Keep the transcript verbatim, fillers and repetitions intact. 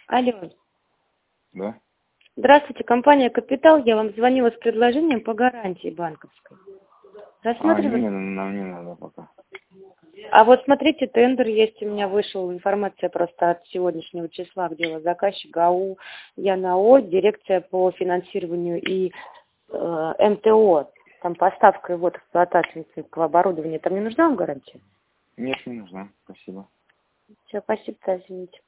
Алло. Да? Здравствуйте, компания «Капитал». Я вам звонила с предложением по гарантии банковской. А, Рассматривали? не, нам не надо пока. А вот смотрите, тендер есть, у меня вышел информация просто от сегодняшнего числа, где у вас заказчик ГАУ ЯНАО, дирекция по финансированию и э, МТО, там поставка и вот эксплуатация медицинского оборудования. Там не нужна вам гарантия? Нет, не нужна. Спасибо. Все, спасибо, да, извините.